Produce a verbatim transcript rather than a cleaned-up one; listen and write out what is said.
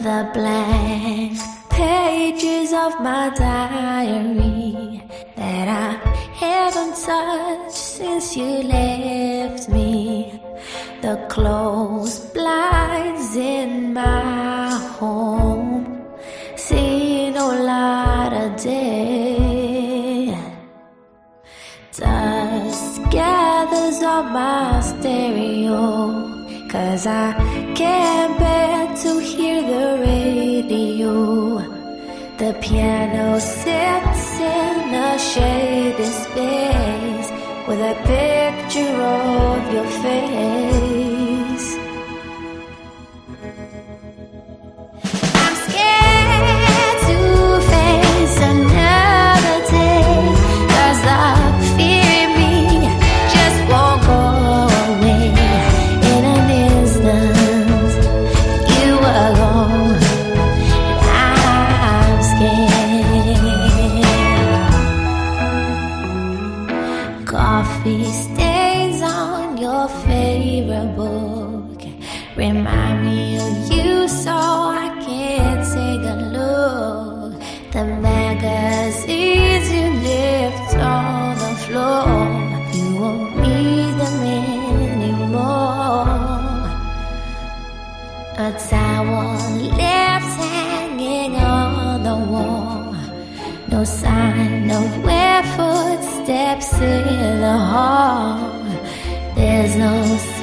The blank pages of my diary that I haven't touched since you left me. The closed blinds in my home see no light of day. Dust gathers on my stereo, 'cause I can't bear to hear the radio. The piano sits in a shady space with a picture of your face. I'm scared to face another day, 'cause the fear in me just won't go away. In an instant, you were gone. I'm scared. Coffee stains on your favorite book remind me of you, so I can't take a look. The magazines you left on the floor, you won't need them anymore. A towel left hanging on the wall, no sign of where footsteps in the hall. There's no